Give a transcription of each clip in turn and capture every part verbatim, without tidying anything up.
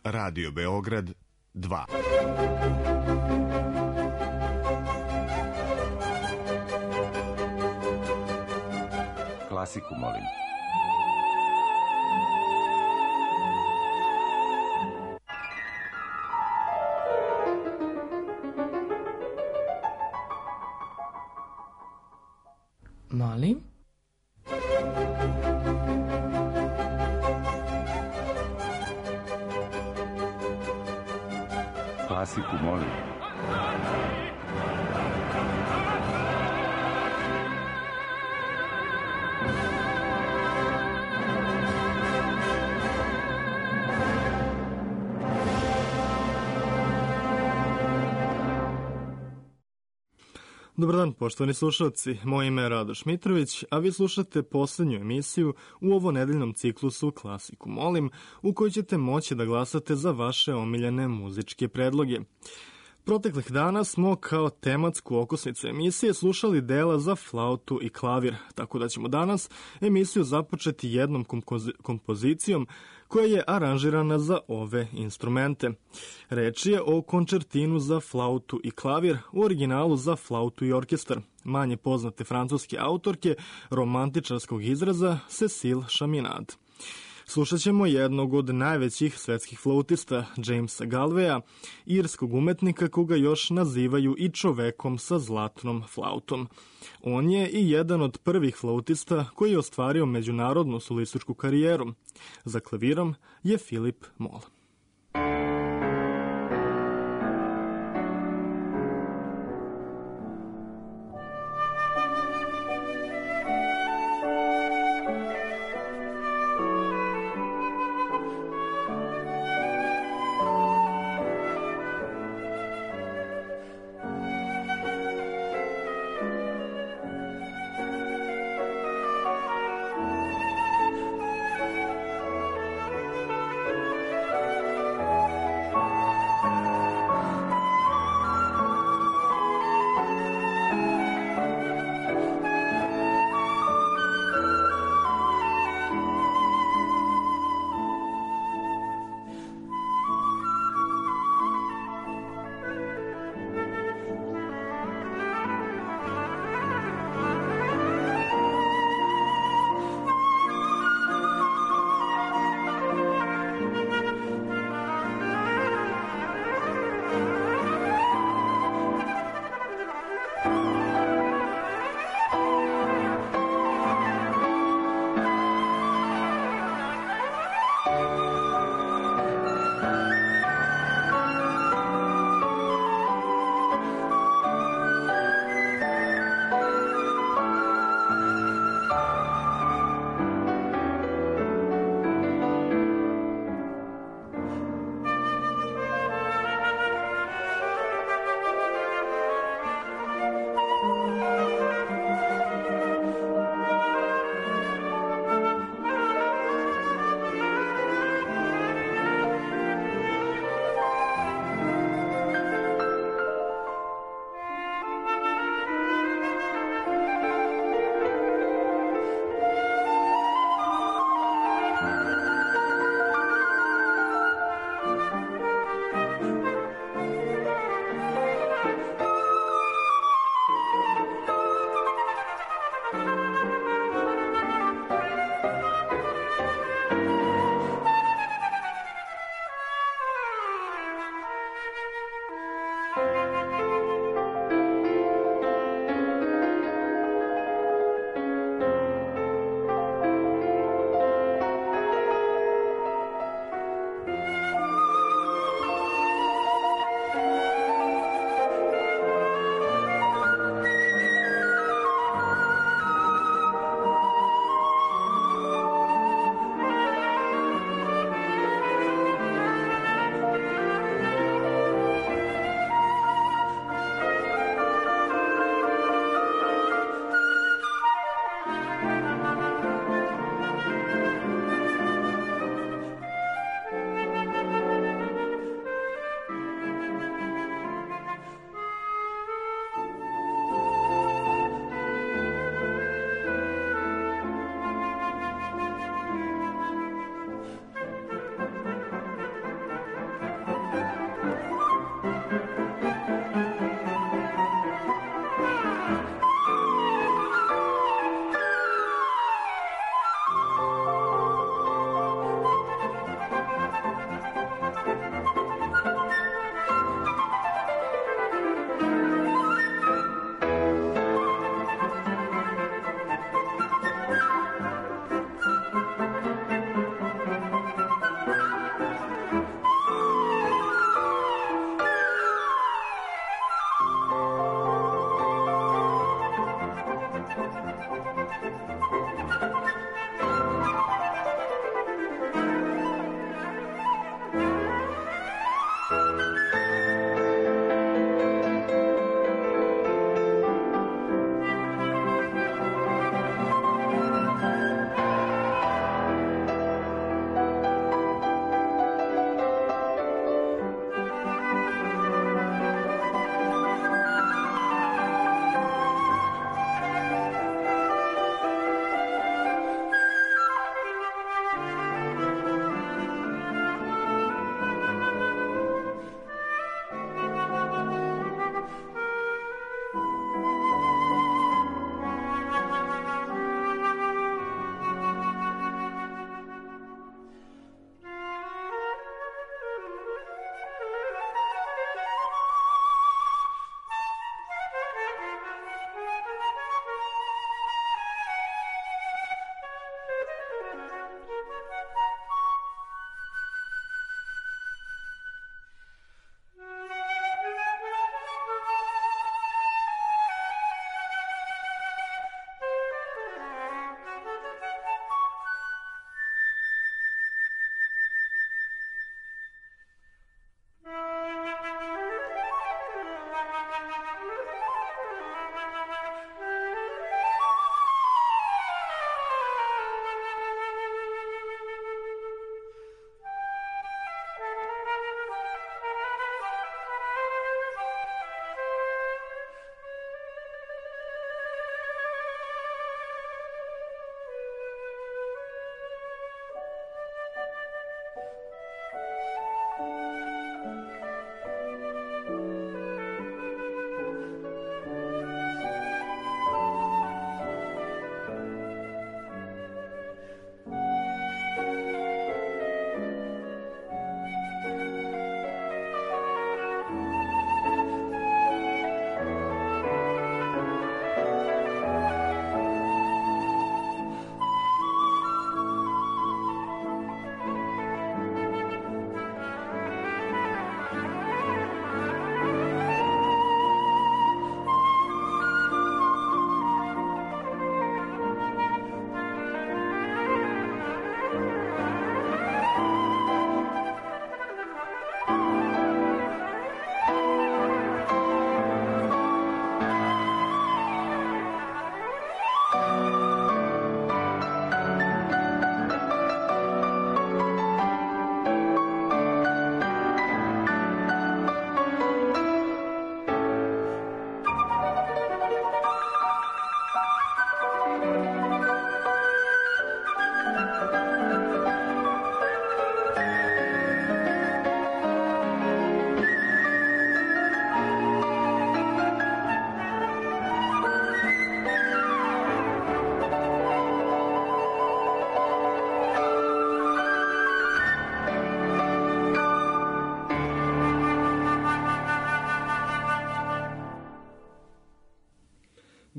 Radio Beograd dva. Klasiku, molim. Molim? Klasiku, molim. Dobar dan, poštovani slušalci. Moje ime je Radoš Mitrović, a vi slušate poslednju emisiju u ovo nedeljnom ciklusu Klasiku molim, u kojoj ćete moći da glasate za vaše omiljene muzičke predloge. Proteklih dana smo kao tematsku okosnicu emisije slušali dela za flautu i klavir, tako da ćemo danas emisiju započeti jednom kompozicijom koja je aranžirana za ove instrumente. Reč je o končertinu za flautu i klavir u originalu za flautu i orkestar, manje poznate francuske autorke romantičarskog izraza Cécile Chaminade. Slušat ćemo jednog od najvećih svetskih flautista, Jamesa Galveja, irskog umetnika koga još nazivaju i čovekom sa zlatnom flautom. On je i jedan od prvih flautista koji je ostvario međunarodnu solističku karijeru. Za klavirom je Philip Moll.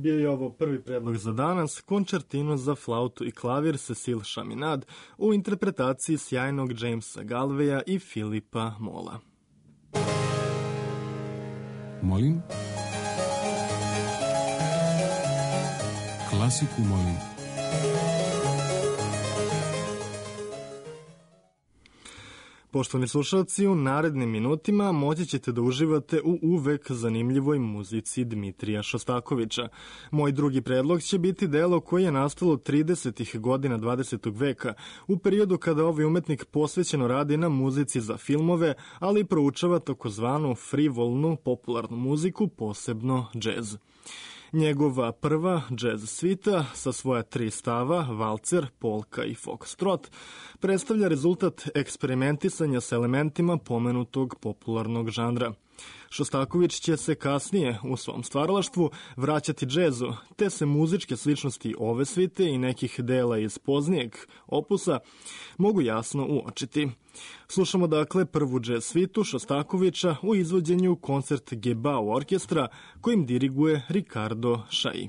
Bio je ovo prvi predlog za danas, koncertino za flautu i klavir Cecil Chaminade u interpretaciji sjajnog Jamesa Galveja i Filipa Mola. Molim? Klasiku molim. Poštovani slušalci, u narednim minutima moći ćete da uživate u uvek zanimljivoj muzici Dmitrija Šostakovića. Moj drugi predlog će biti delo koje je nastalo tridesetih godina dvadesetog veka, u periodu kada ovaj umetnik posvećeno radi na muzici za filmove, ali i proučava takozvanu frivolnu popularnu muziku, posebno džez. Njegova prva džez svita sa svoja tri stava, valcer, polka i foxtrot, predstavlja rezultat eksperimentisanja sa elementima pomenutog popularnog žanra. Šostaković će se kasnije u svom stvaralaštvu vraćati džezu, te se muzičke sličnosti ove svite i nekih dela iz poznijeg opusa mogu jasno uočiti. Slušamo dakle prvu džez svitu Šostakovića u izvođenju koncert Gebao orkestra kojim diriguje Ricardo Chailly.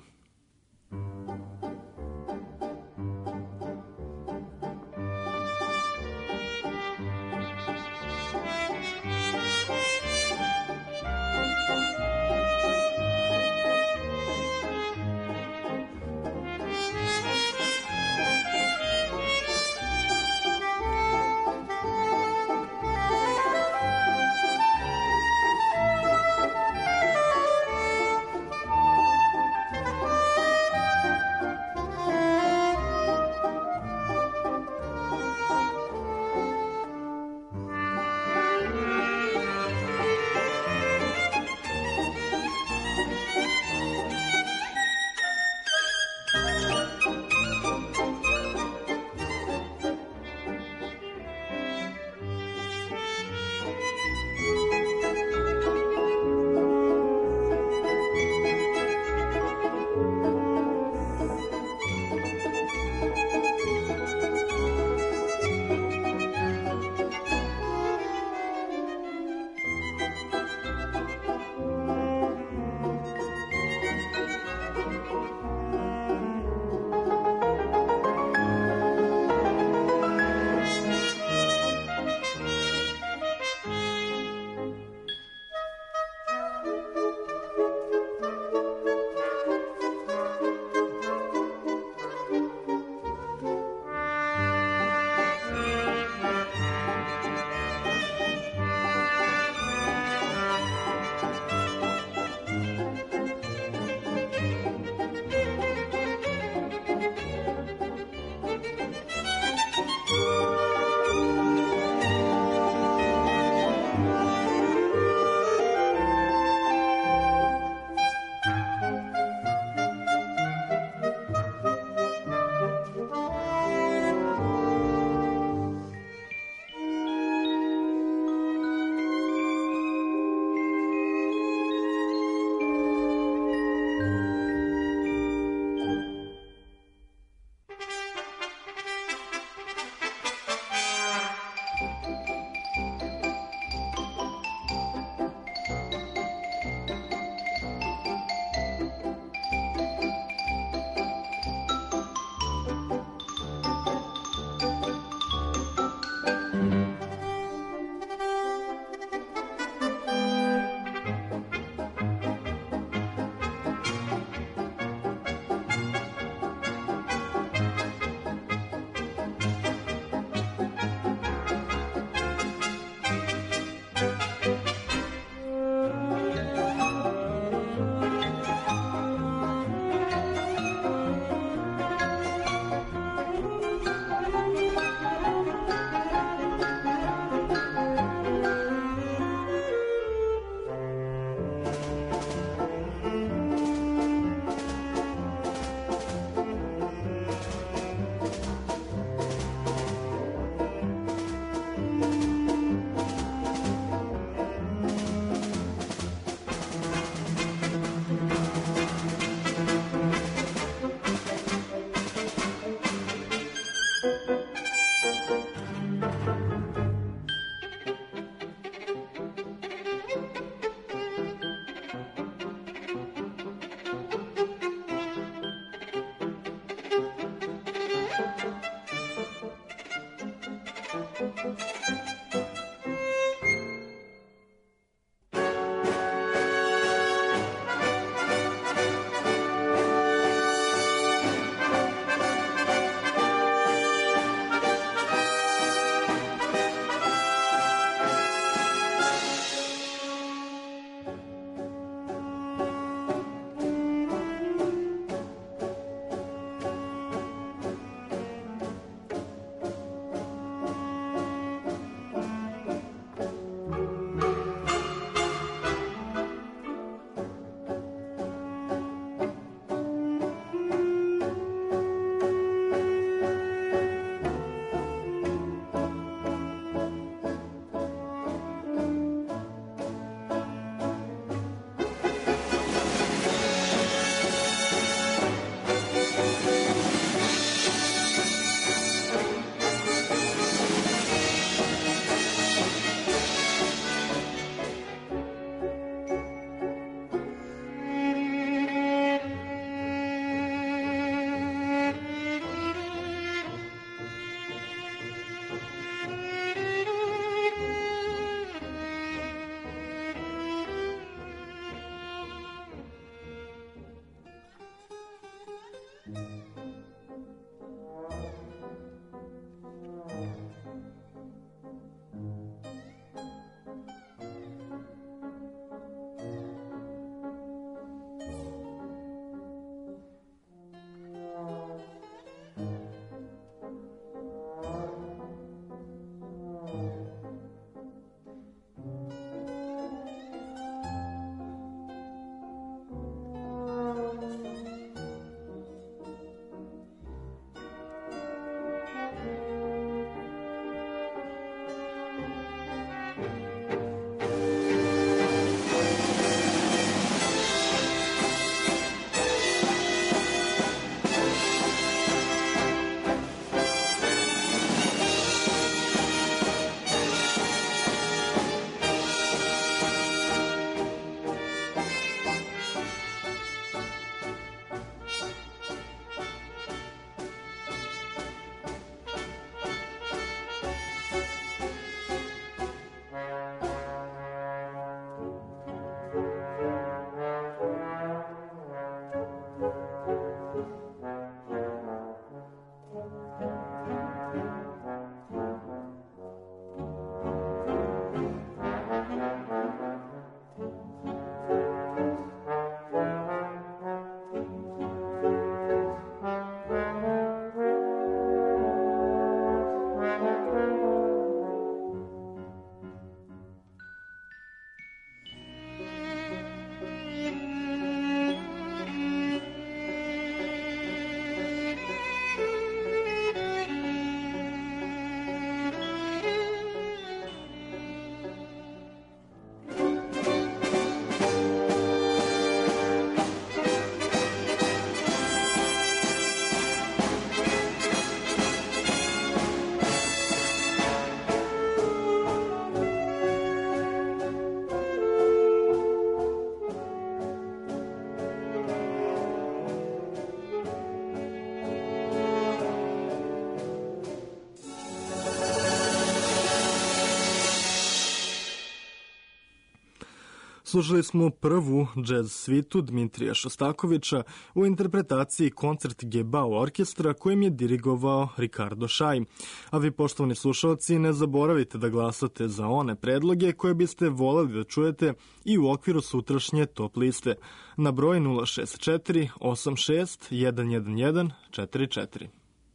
Slušali smo prvu džez svitu Dmitrija Šostakovića u interpretaciji koncert Gebao orkestra kojim je dirigovao Ricardo Šaj. A vi, poštovani slušalci, ne zaboravite da glasate za one predloge koje biste voleli da čujete i u okviru sutrašnje top liste na broj nula šest četiri osam šest jedan jedan jedan četiri četiri.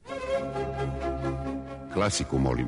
Klasiku, molim.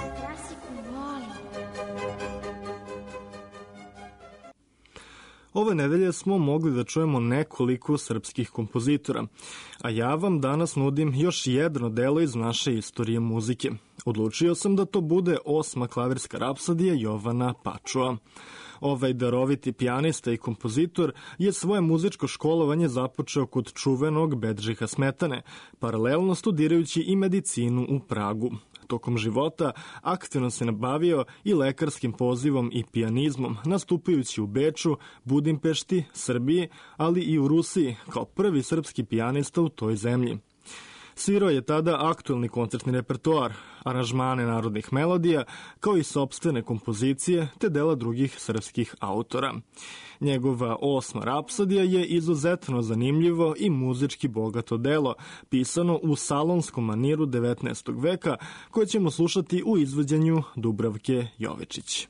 Ove nedelje smo mogli da čujemo nekoliko srpskih kompozitora, a ja vam danas nudim još jedno delo iz naše istorije muzike. Odlučio sam da to bude osma klavirska rapsodija Jovana Pačua. Ovaj daroviti pijanista i kompozitor je svoje muzičko školovanje započeo kod čuvenog Bedžiha Smetane, paralelno studirajući i medicinu u Pragu. Tokom života aktivno se nabavio i lekarskim pozivom i pijanizmom, nastupajući u Beču, Budimpešti, Srbiji, ali i u Rusiji kao prvi srpski pijanista u toj zemlji. Svirao je tada aktuelni koncertni repertoar, aranžmane narodnih melodija, kao i sopstvene kompozicije te dela drugih srpskih autora. Njegova osma rapsodija je izuzetno zanimljivo i muzički bogato delo, pisano u salonskom maniru devetnaestog veka, koje ćemo slušati u izvođenju Dubravke Jovičić.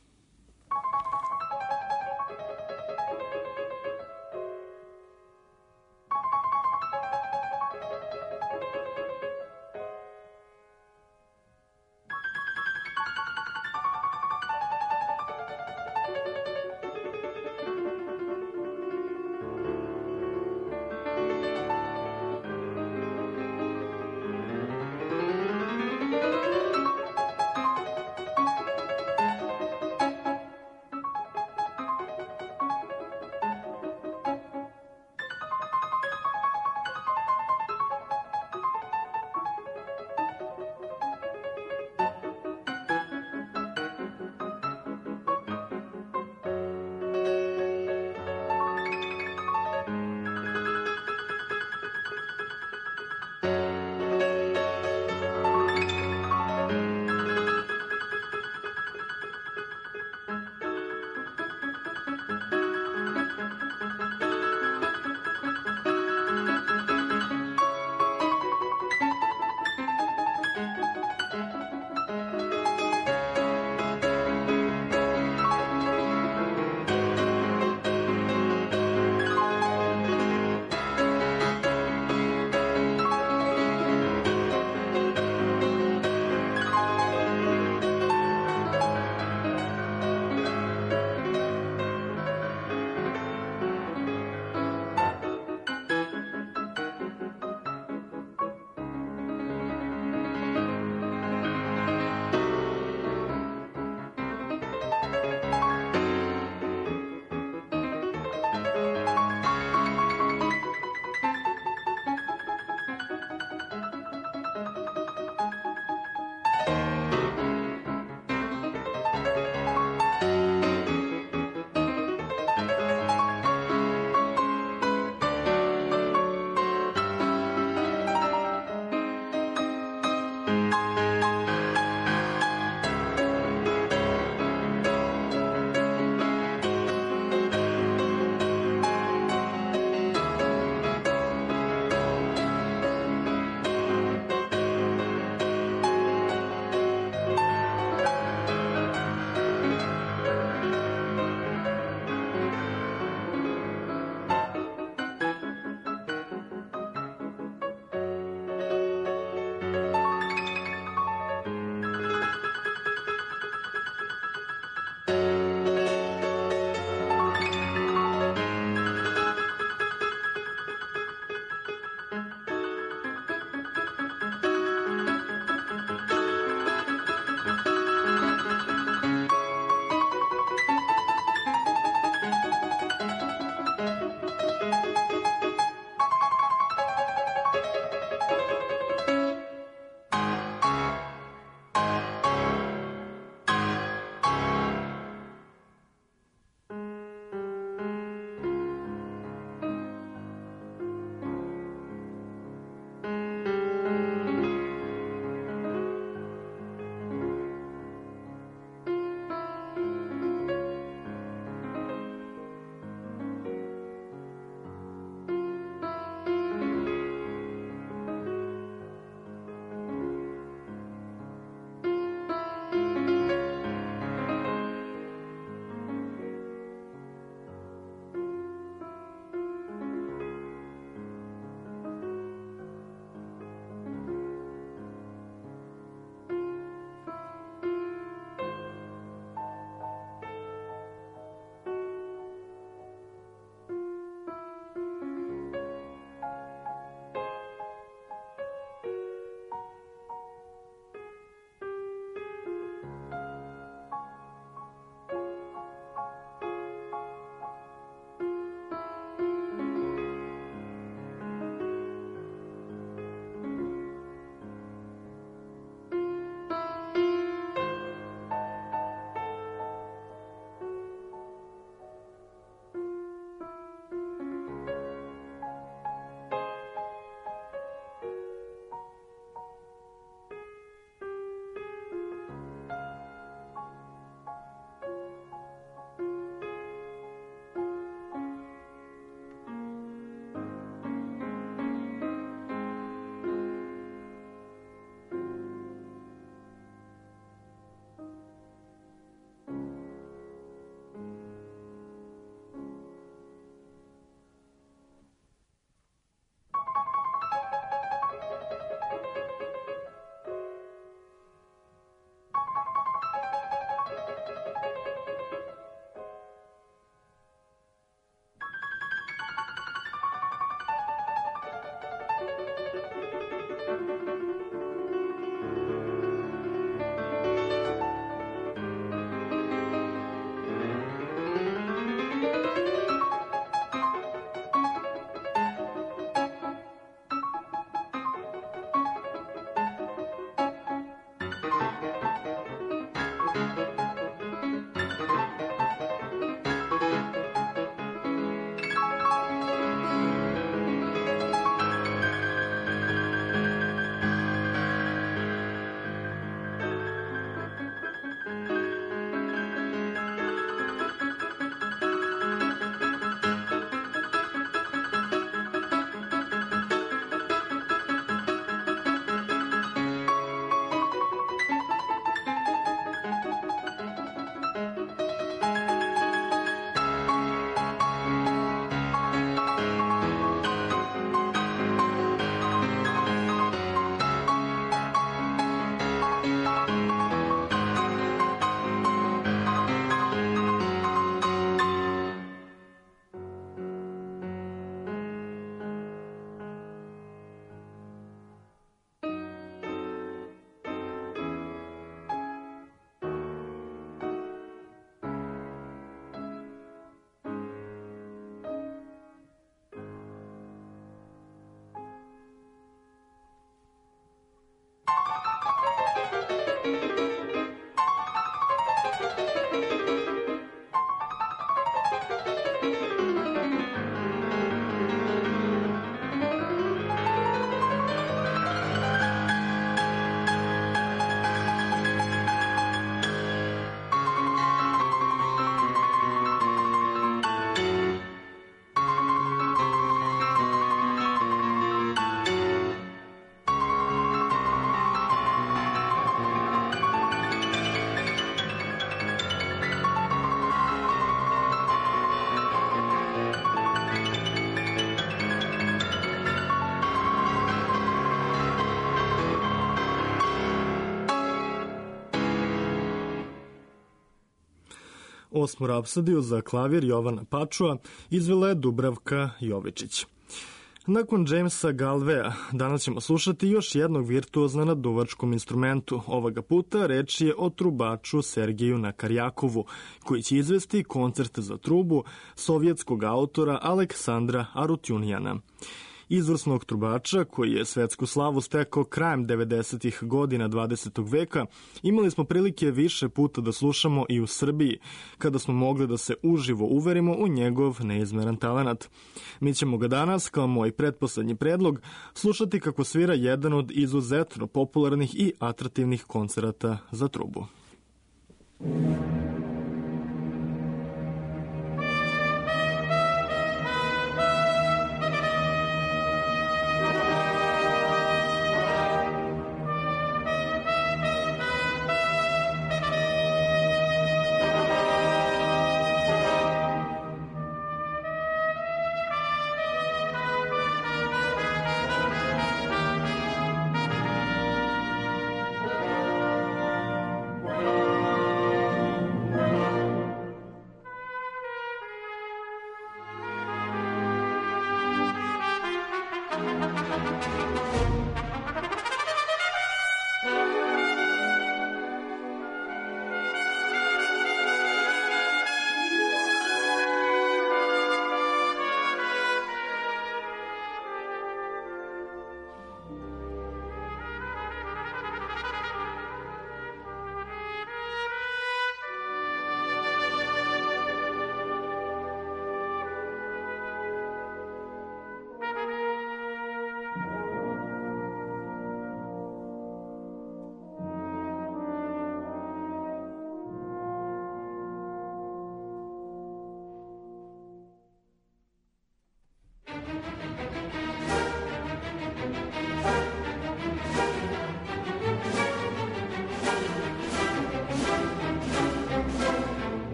Osmu rapsodiju za klavir Jovana Pačua izvela je Dubravka Jovičić. Nakon Jamesa Galvea, danas ćemo slušati još jednog virtuozna na duvačkom instrumentu. Ovoga puta reč je o trubaču Sergeju Nakarjakovu, koji će izvesti koncert za trubu sovjetskog autora Aleksandra Arutyunjana. Izvrsnog trubača, koji je svetsku slavu stekao krajem devedesetih godina dvadesetog veka, imali smo prilike više puta da slušamo i u Srbiji, kada smo mogli da se uživo uverimo u njegov neizmeran talenat. Mi ćemo ga danas, kao moj pretposlednji predlog, slušati kako svira jedan od izuzetno popularnih i atraktivnih koncerata za trubu.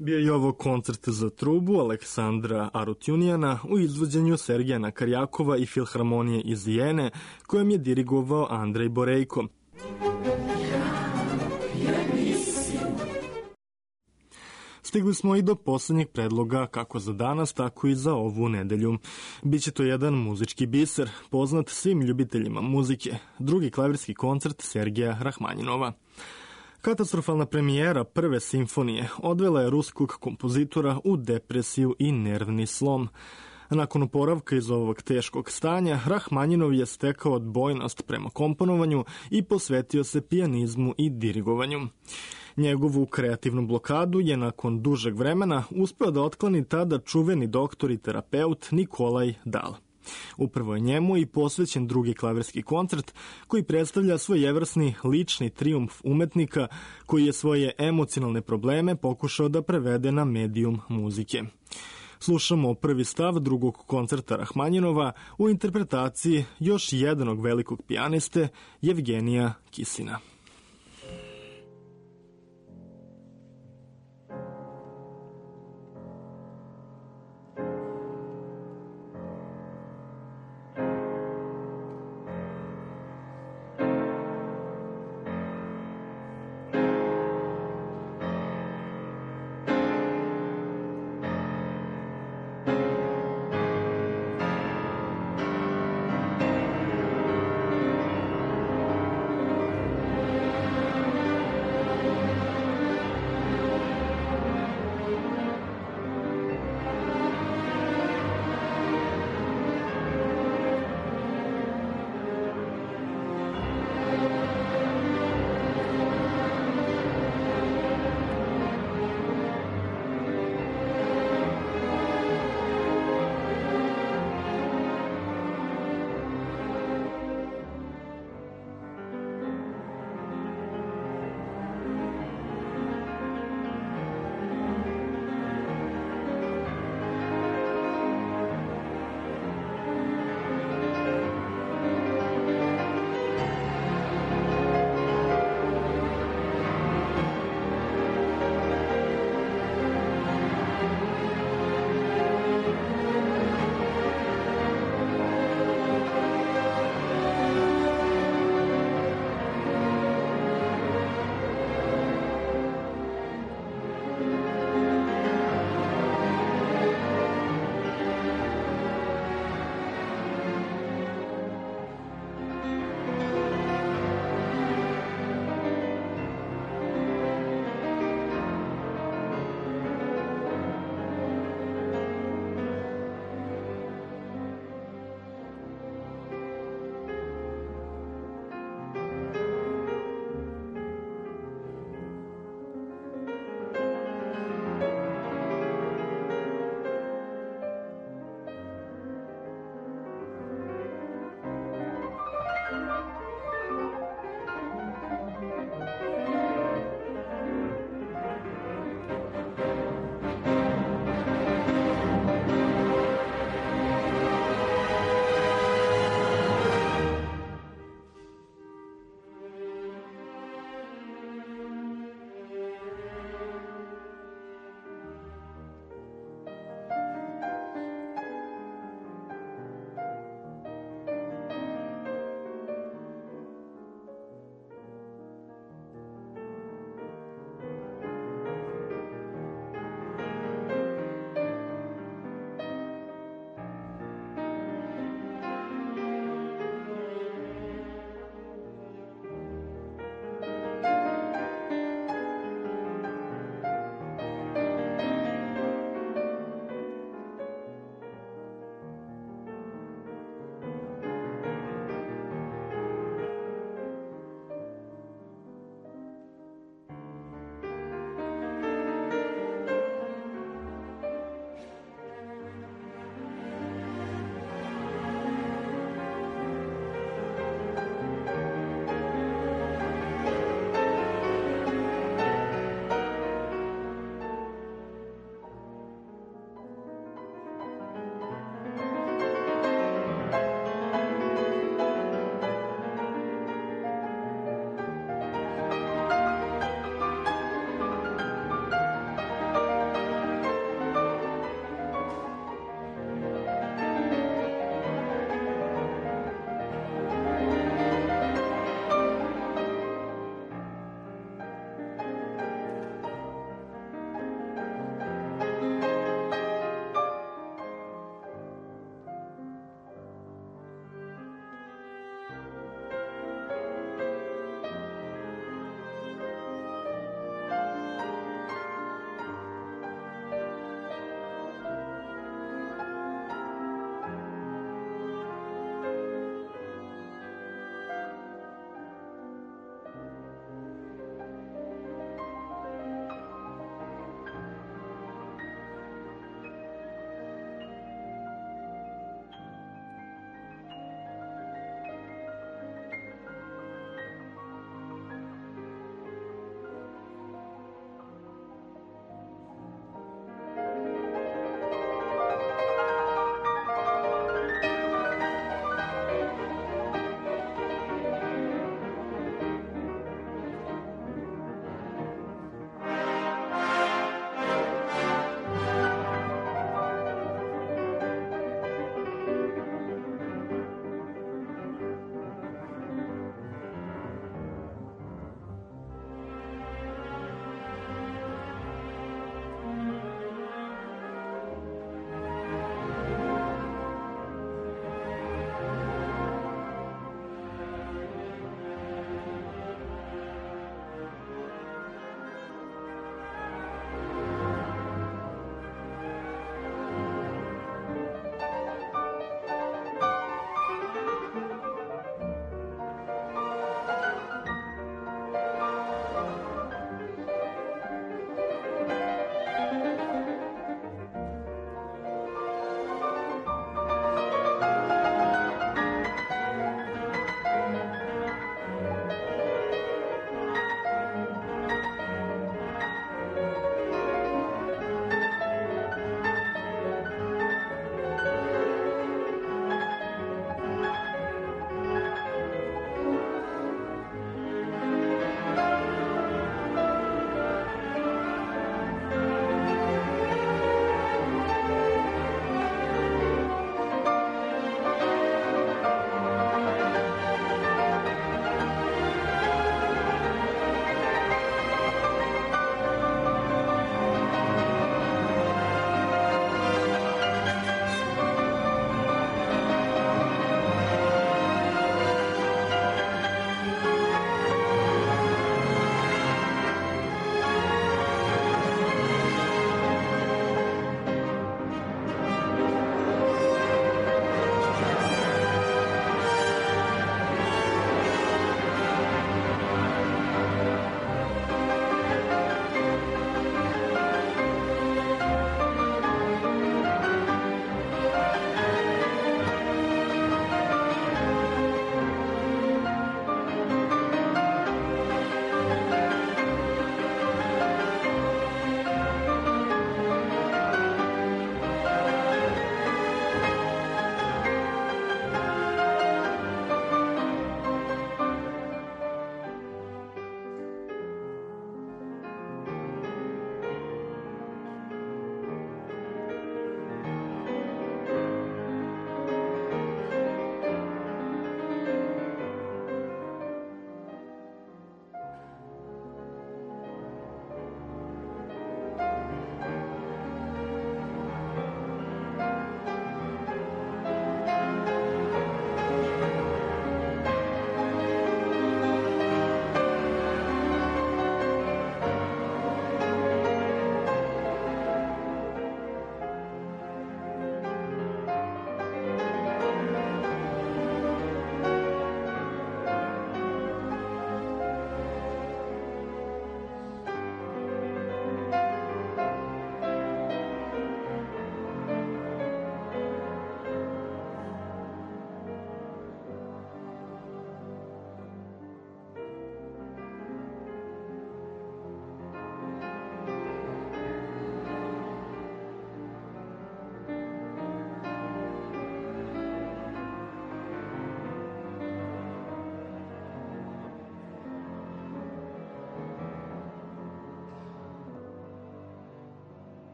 Bio je ovo koncert za trubu Aleksandra Arutunijana u izvođenju Sergejana Karjakova i Filharmonije iz Vijene, kojem je dirigovao Andrej Borejko. Stigli smo i do poslednjeg predloga kako za danas, tako i za ovu nedelju. Biće to jedan muzički biser, poznat svim ljubiteljima muzike, drugi klavirski koncert Sergeja Rahmanjinova. Katastrofalna premijera prve simfonije odvela je ruskog kompozitora u depresiju i nervni slom. Nakon oporavka iz ovog teškog stanja, Rahmanjinov je stekao odbojnost prema komponovanju i posvetio se pijanizmu i dirigovanju. Njegovu kreativnu blokadu je nakon dužeg vremena uspeo da otkloni tada čuveni doktor i terapeut Nikolaj Dal. Upravo je njemu i posvećen drugi klavirski koncert koji predstavlja svojevrsni lični trijumf umetnika koji je svoje emocionalne probleme pokušao da prevede na medijum muzike. Slušamo prvi stav drugog koncerta Rahmanjinova u interpretaciji još jednog velikog pijaniste Jevgenija Kisina.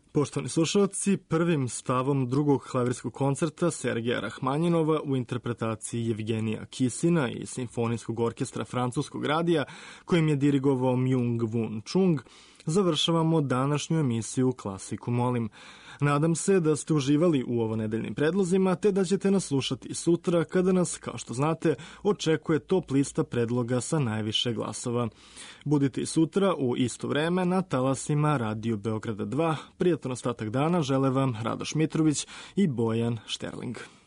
Poštovani slušalci, prvim stavom drugog klavirskog koncerta Sergeja Rahmanjinova u interpretaciji Jevgenija Kisina i Simfonijskog orkestra Francuskog radija, kojim je dirigovao Myung-Whun Chung, završavamo današnju emisiju Klasiku molim. Nadam se da ste uživali u ovo nedeljnim predlozima, te da ćete nas slušati sutra kada nas, kao što znate, očekuje top lista predloga sa najviše glasova. Budite i sutra u isto vreme na talasima Radio Beograda dva. Prijatan ostatak dana žele vam Radoš Mitrović i Bojan Šterling.